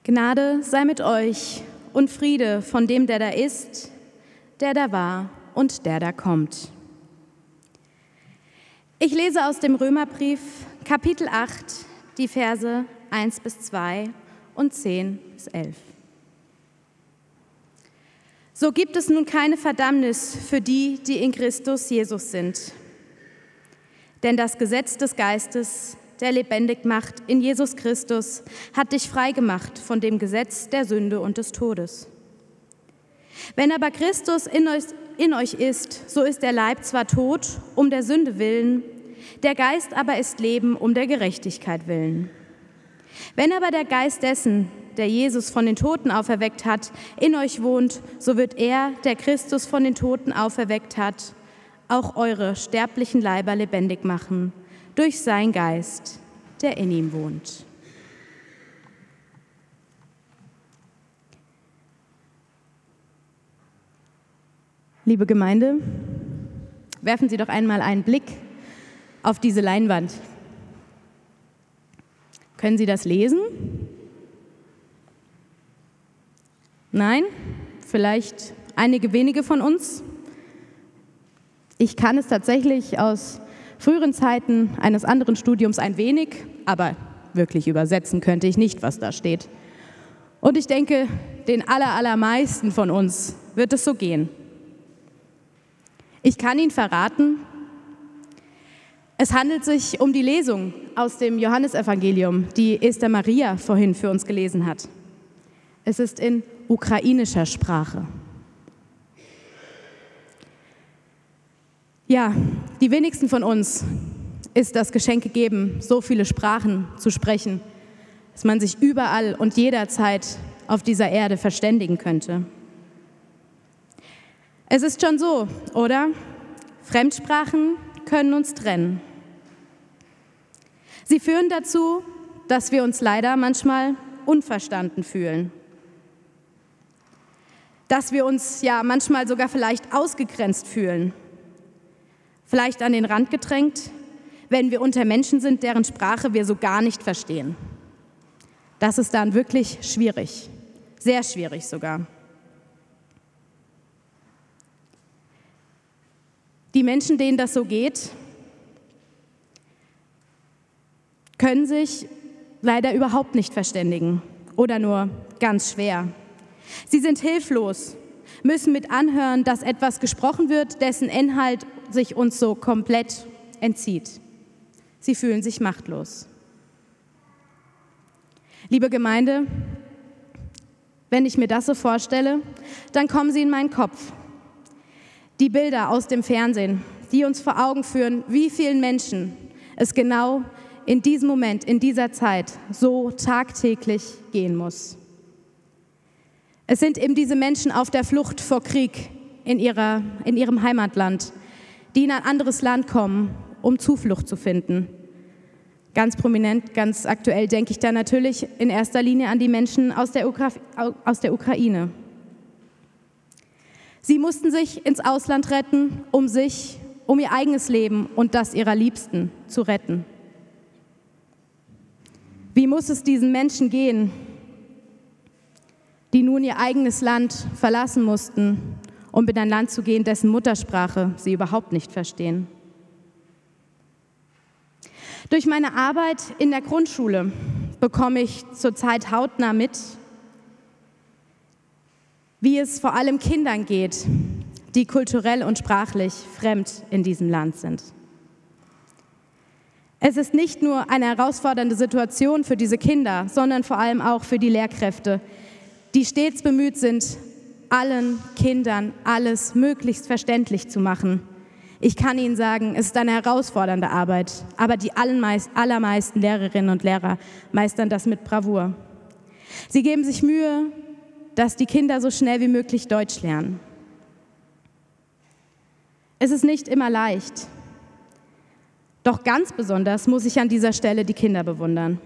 Gnade sei mit euch und Friede von dem, der da ist, der da war und der da kommt. Ich lese aus dem Römerbrief, Kapitel 8, die Verse 1 bis 2 und 10 bis 11. So gibt es nun keine Verdammnis für die, die in Christus Jesus sind. Denn das Gesetz des Geistes, der lebendig macht in Jesus Christus, hat dich freigemacht von dem Gesetz der Sünde und des Todes. Wenn aber Christus in euch ist, so ist der Leib zwar tot, um der Sünde willen, der Geist aber ist Leben, um der Gerechtigkeit willen. Wenn aber der Geist dessen, der Jesus von den Toten auferweckt hat, in euch wohnt, so wird er, der Christus von den Toten auferweckt hat, auch eure sterblichen Leiber lebendig machen, durch seinen Geist, der in ihm wohnt. Liebe Gemeinde, werfen Sie doch einmal einen Blick auf diese Leinwand. Können Sie das lesen? Nein? Vielleicht einige wenige von uns? Ich kann es tatsächlich aus früheren Zeiten eines anderen Studiums ein wenig, aber wirklich übersetzen könnte ich nicht, was da steht. Und ich denke, den allermeisten von uns wird es so gehen. Ich kann Ihnen verraten, es handelt sich um die Lesung aus dem Johannesevangelium, die Esther Maria vorhin für uns gelesen hat. Es ist in ukrainischer Sprache. Ja, die wenigsten von uns ist das Geschenk gegeben, so viele Sprachen zu sprechen, dass man sich überall und jederzeit auf dieser Erde verständigen könnte. Es ist schon so, oder? Fremdsprachen können uns trennen. Sie führen dazu, dass wir uns leider manchmal unverstanden fühlen. Dass wir uns ja manchmal sogar vielleicht ausgegrenzt fühlen. Vielleicht an den Rand gedrängt, wenn wir unter Menschen sind, deren Sprache wir so gar nicht verstehen. Das ist dann wirklich schwierig, sehr schwierig sogar. Die Menschen, denen das so geht, können sich leider überhaupt nicht verständigen oder nur ganz schwer. Sie sind hilflos, müssen mit anhören, dass etwas gesprochen wird, dessen Inhalt sich uns so komplett entzieht. Sie fühlen sich machtlos. Liebe Gemeinde, wenn ich mir das so vorstelle, dann kommen Sie in meinen Kopf. Die Bilder aus dem Fernsehen, die uns vor Augen führen, wie vielen Menschen es genau in diesem Moment, in dieser Zeit so tagtäglich gehen muss. Es sind eben diese Menschen auf der Flucht vor Krieg in ihrem Heimatland, die in ein anderes Land kommen, um Zuflucht zu finden. Ganz prominent, ganz aktuell denke ich da natürlich in erster Linie an die Menschen aus der Ukraine. Sie mussten sich ins Ausland retten, um ihr eigenes Leben und das ihrer Liebsten zu retten. Wie muss es diesen Menschen gehen, die nun ihr eigenes Land verlassen mussten, um in ein Land zu gehen, dessen Muttersprache sie überhaupt nicht verstehen? Durch meine Arbeit in der Grundschule bekomme ich zurzeit hautnah mit, wie es vor allem Kindern geht, die kulturell und sprachlich fremd in diesem Land sind. Es ist nicht nur eine herausfordernde Situation für diese Kinder, sondern vor allem auch für die Lehrkräfte, die stets bemüht sind, allen Kindern alles möglichst verständlich zu machen. Ich kann Ihnen sagen, es ist eine herausfordernde Arbeit, aber die allermeisten Lehrerinnen und Lehrer meistern das mit Bravour. Sie geben sich Mühe, dass die Kinder so schnell wie möglich Deutsch lernen. Es ist nicht immer leicht, doch ganz besonders muss ich an dieser Stelle die Kinder bewundern.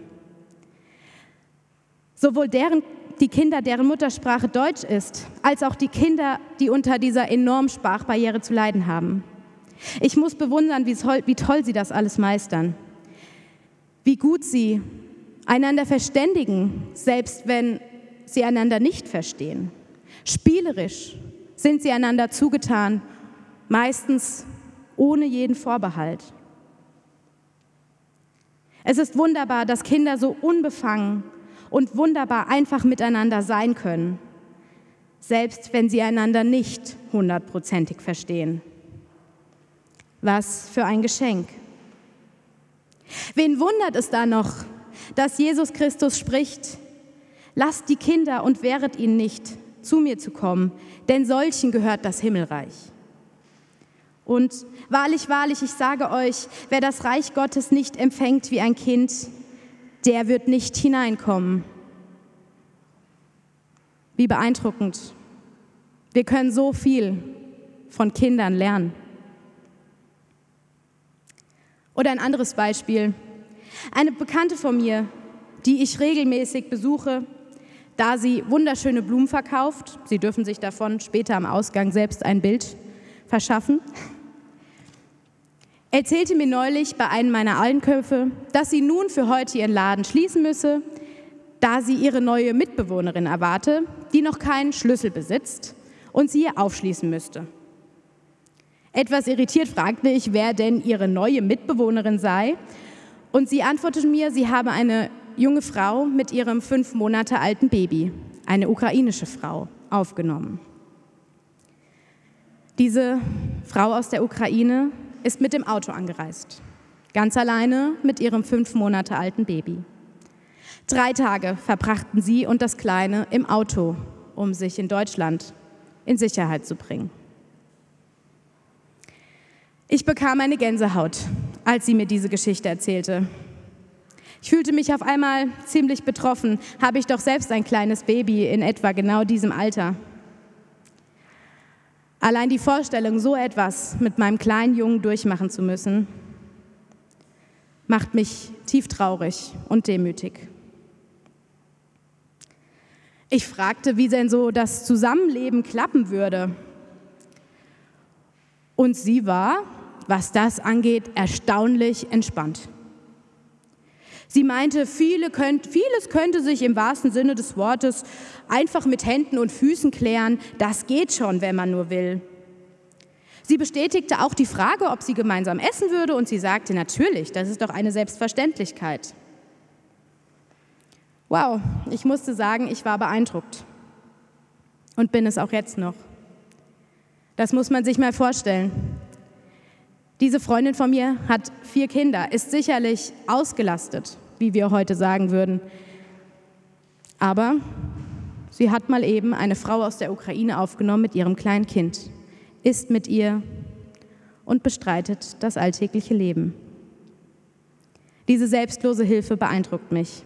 Sowohl die Kinder, deren Muttersprache Deutsch ist, als auch die Kinder, die unter dieser enormen Sprachbarriere zu leiden haben. Ich muss bewundern, wie toll sie das alles meistern, wie gut sie einander verständigen, selbst wenn sie einander nicht verstehen. Spielerisch sind sie einander zugetan, meistens ohne jeden Vorbehalt. Es ist wunderbar, dass Kinder so unbefangen und wunderbar einfach miteinander sein können, selbst wenn sie einander nicht 100%ig verstehen. Was für ein Geschenk. Wen wundert es da noch, dass Jesus Christus spricht: Lasst die Kinder und wehret ihnen nicht, zu mir zu kommen, denn solchen gehört das Himmelreich. Und wahrlich, wahrlich, ich sage euch, wer das Reich Gottes nicht empfängt wie ein Kind, der wird nicht hineinkommen. Wie beeindruckend. Wir können so viel von Kindern lernen. Oder ein anderes Beispiel. Eine Bekannte von mir, die ich regelmäßig besuche, da sie wunderschöne Blumen verkauft. Sie dürfen sich davon später am Ausgang selbst ein Bild verschaffen. Erzählte mir neulich bei einem meiner Einkäufe, dass sie nun für heute ihren Laden schließen müsse, da sie ihre neue Mitbewohnerin erwarte, die noch keinen Schlüssel besitzt und sie ihr aufschließen müsste. Etwas irritiert fragte ich, wer denn ihre neue Mitbewohnerin sei, und sie antwortete mir, sie habe eine junge Frau mit ihrem 5 Monate alten Baby, eine ukrainische Frau, aufgenommen. Diese Frau aus der Ukraine ist mit dem Auto angereist, ganz alleine mit ihrem 5 Monate alten Baby. 3 Tage verbrachten sie und das Kleine im Auto, um sich in Deutschland in Sicherheit zu bringen. Ich bekam eine Gänsehaut, als sie mir diese Geschichte erzählte. Ich fühlte mich auf einmal ziemlich betroffen, habe ich doch selbst ein kleines Baby in etwa genau diesem Alter. Allein die Vorstellung, so etwas mit meinem kleinen Jungen durchmachen zu müssen, macht mich tief traurig und demütig. Ich fragte, wie denn so das Zusammenleben klappen würde. Und sie war, was das angeht, erstaunlich entspannt. Sie meinte, vieles könnte sich im wahrsten Sinne des Wortes einfach mit Händen und Füßen klären. Das geht schon, wenn man nur will. Sie bestätigte auch die Frage, ob sie gemeinsam essen würde, und sie sagte, natürlich, das ist doch eine Selbstverständlichkeit. Wow, ich musste sagen, ich war beeindruckt und bin es auch jetzt noch. Das muss man sich mal vorstellen. Diese Freundin von mir hat 4 Kinder, ist sicherlich ausgelastet, wie wir heute sagen würden. Aber sie hat mal eben eine Frau aus der Ukraine aufgenommen mit ihrem kleinen Kind, ist mit ihr und bestreitet das alltägliche Leben. Diese selbstlose Hilfe beeindruckt mich.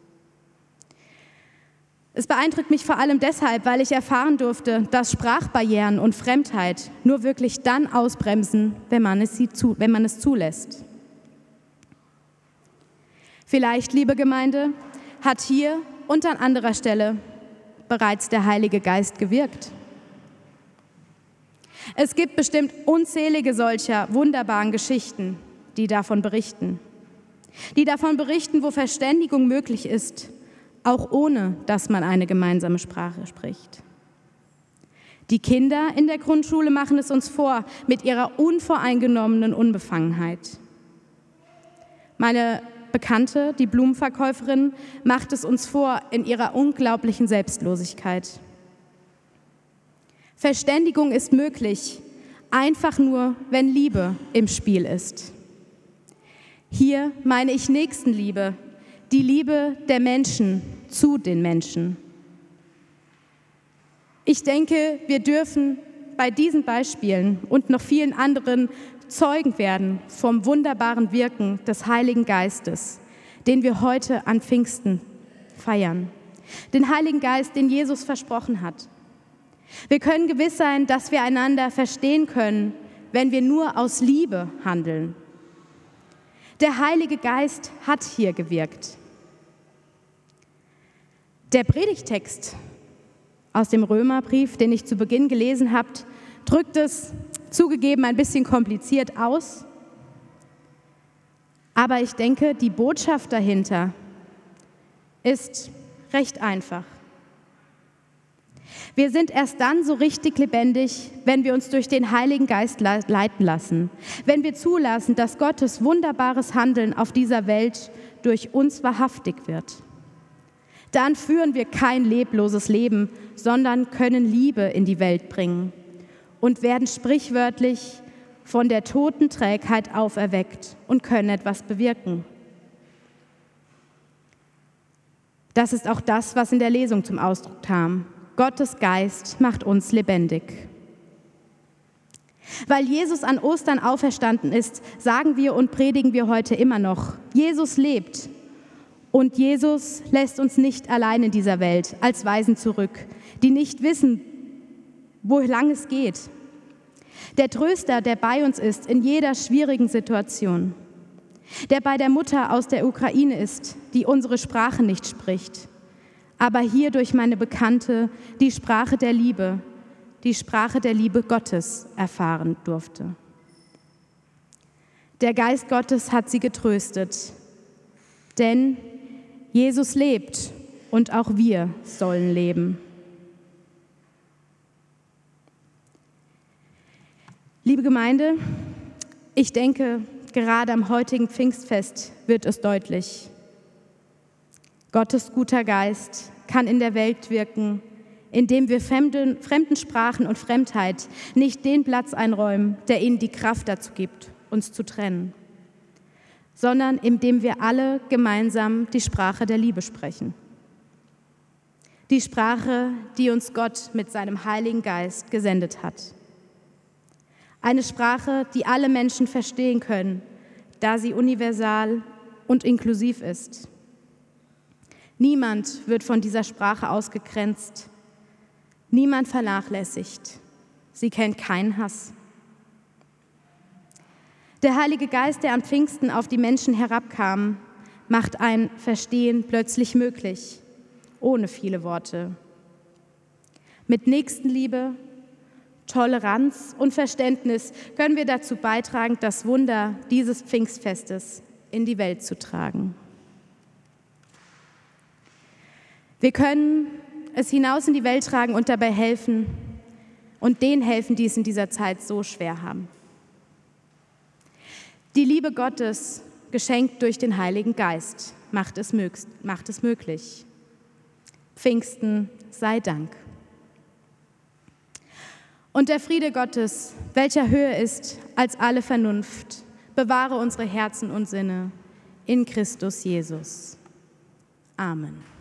Es beeindruckt mich vor allem deshalb, weil ich erfahren durfte, dass Sprachbarrieren und Fremdheit nur wirklich dann ausbremsen, wenn man es zulässt. Vielleicht, liebe Gemeinde, hat hier und an anderer Stelle bereits der Heilige Geist gewirkt. Es gibt bestimmt unzählige solcher wunderbaren Geschichten, die davon berichten, wo Verständigung möglich ist, auch ohne, dass man eine gemeinsame Sprache spricht. Die Kinder in der Grundschule machen es uns vor mit ihrer unvoreingenommenen Unbefangenheit. Meine Bekannte, die Blumenverkäuferin, macht es uns vor in ihrer unglaublichen Selbstlosigkeit. Verständigung ist möglich, einfach nur, wenn Liebe im Spiel ist. Hier meine ich Nächstenliebe, die Liebe der Menschen zu den Menschen. Ich denke, wir dürfen bei diesen Beispielen und noch vielen anderen Zeugen werden vom wunderbaren Wirken des Heiligen Geistes, den wir heute an Pfingsten feiern. Den Heiligen Geist, den Jesus versprochen hat. Wir können gewiss sein, dass wir einander verstehen können, wenn wir nur aus Liebe handeln. Der Heilige Geist hat hier gewirkt. Der Predigtext aus dem Römerbrief, den ich zu Beginn gelesen habe, drückt es zugegeben ein bisschen kompliziert aus. Aber ich denke, die Botschaft dahinter ist recht einfach. Wir sind erst dann so richtig lebendig, wenn wir uns durch den Heiligen Geist leiten lassen, wenn wir zulassen, dass Gottes wunderbares Handeln auf dieser Welt durch uns wahrhaftig wird. Dann führen wir kein lebloses Leben, sondern können Liebe in die Welt bringen und werden sprichwörtlich von der toten Trägheit auferweckt und können etwas bewirken. Das ist auch das, was in der Lesung zum Ausdruck kam. Gottes Geist macht uns lebendig. Weil Jesus an Ostern auferstanden ist, sagen wir und predigen wir heute immer noch: Jesus lebt. Und Jesus lässt uns nicht allein in dieser Welt als Waisen zurück, die nicht wissen, wo lang es geht. Der Tröster, der bei uns ist in jeder schwierigen Situation, der bei der Mutter aus der Ukraine ist, die unsere Sprache nicht spricht, aber hier durch meine Bekannte die Sprache der Liebe Gottes erfahren durfte. Der Geist Gottes hat sie getröstet, denn Jesus lebt und auch wir sollen leben. Liebe Gemeinde, ich denke, gerade am heutigen Pfingstfest wird es deutlich. Gottes guter Geist kann in der Welt wirken, indem wir fremden Sprachen und Fremdheit nicht den Platz einräumen, der ihnen die Kraft dazu gibt, uns zu trennen, sondern indem wir alle gemeinsam die Sprache der Liebe sprechen. Die Sprache, die uns Gott mit seinem Heiligen Geist gesendet hat. Eine Sprache, die alle Menschen verstehen können, da sie universal und inklusiv ist. Niemand wird von dieser Sprache ausgegrenzt, niemand vernachlässigt. Sie kennt keinen Hass. Der Heilige Geist, der an Pfingsten auf die Menschen herabkam, macht ein Verstehen plötzlich möglich, ohne viele Worte. Mit Nächstenliebe, Toleranz und Verständnis können wir dazu beitragen, das Wunder dieses Pfingstfestes in die Welt zu tragen. Wir können es hinaus in die Welt tragen und dabei helfen und denen helfen, die es in dieser Zeit so schwer haben. Die Liebe Gottes, geschenkt durch den Heiligen Geist, macht es möglich. Pfingsten sei Dank. Und der Friede Gottes, welcher höher ist als alle Vernunft, bewahre unsere Herzen und Sinne in Christus Jesus. Amen.